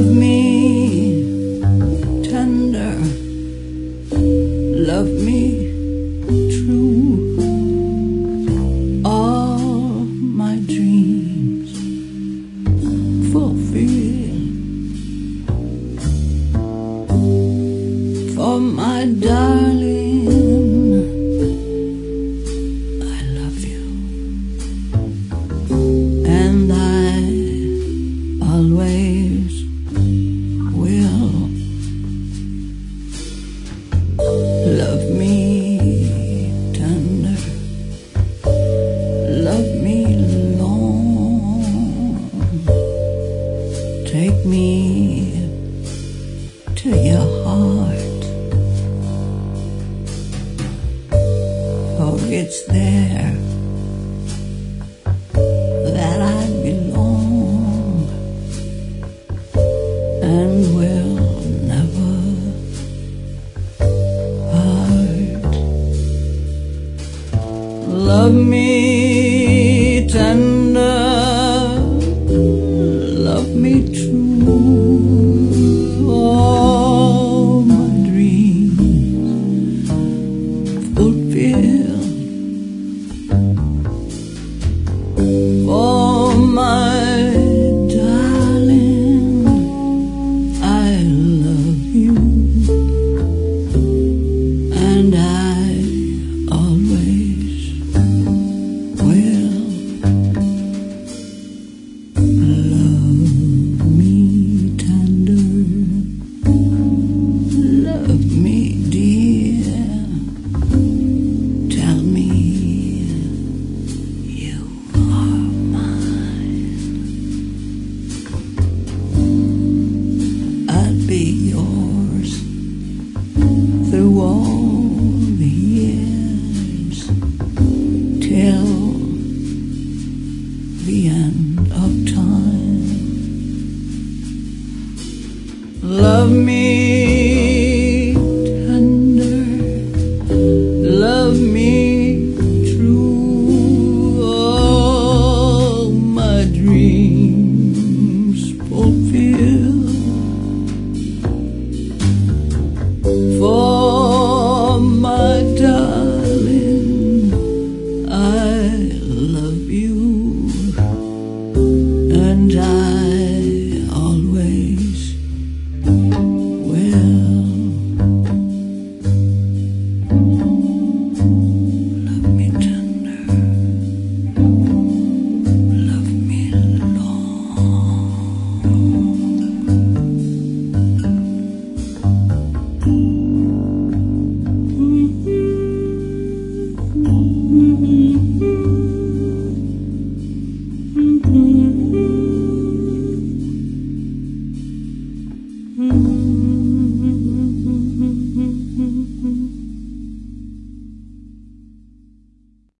Love me tender, love me true. All my dreams fulfill. For my darling, I love you, and I always will. Love me tender, love me long. Take me to your heart, for it's there that I belong, and will never part. Love me tender, love me true. All my dreams fulfill. For my darling, I love you, and I always will. Love me tender, love me dear. Tell me you are mine. I'll be yours through all the years, till the end of time. Love me tender, love me true. All my dreams fulfill. For my darling, I love you, and I always will. Love me tender, love me long. Mm-hmm.